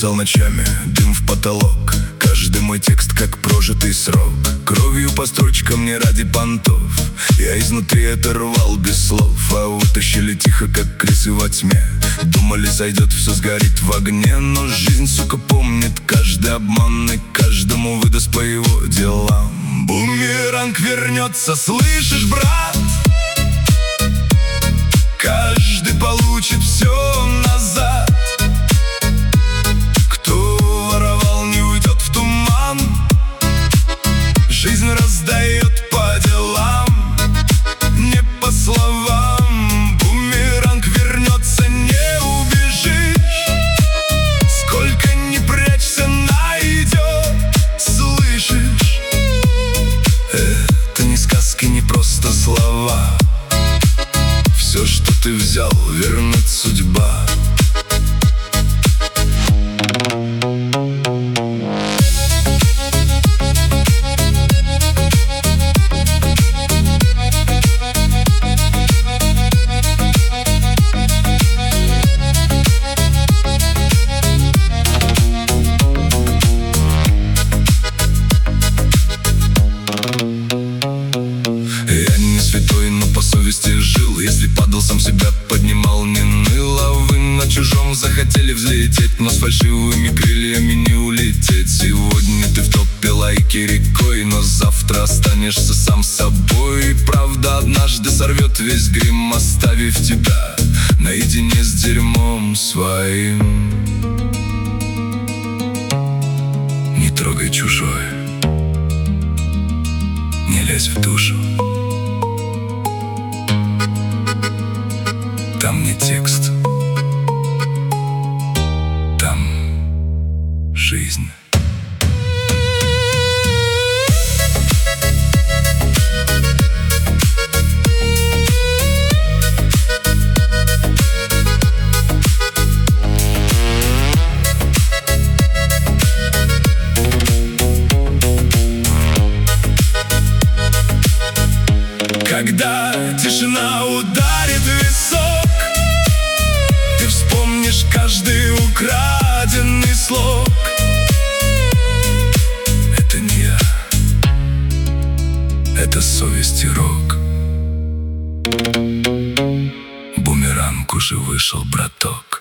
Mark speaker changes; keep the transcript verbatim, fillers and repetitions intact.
Speaker 1: писал ночами, дым в потолок. Каждый мой текст как прожитый срок. Кровью по строчкам не ради понтов. Я изнутри это рвал без слов. А вытащили тихо, как крысы во тьме. Думали, сойдет, все сгорит в огне. Но жизнь, сука, помнит каждый обман и каждому выдаст по его делам. Бумеранг вернется, слышишь, брат? Каждый получит все назад. Кто воровал, не уйдет в туман. Жизнь раздает по делам, не по словам. Бумеранг вернется, не убежишь. Сколько ни прячься, найдет, слышишь? Это не сказки, не просто слова. Все, что ты взял, вернет судьба. Я не святой, но по совести жил. Если падал, сам себя поднимал, не ныл. А вы на чужом захотели взлететь, но с фальшивыми крыльями не улететь. Сегодня ты в топе, лайки рекой, но завтра останешься сам собой. И правда однажды сорвет весь грим, оставив тебя наедине с дерьмом своим. Не трогай чужое, не лезь в душу. Там не текст, там жизнь. Когда тишина ударит в висок, ты вспомнишь каждый украденный слог. Это не я, это совесть и рок. Бумеранг уже вышел, браток.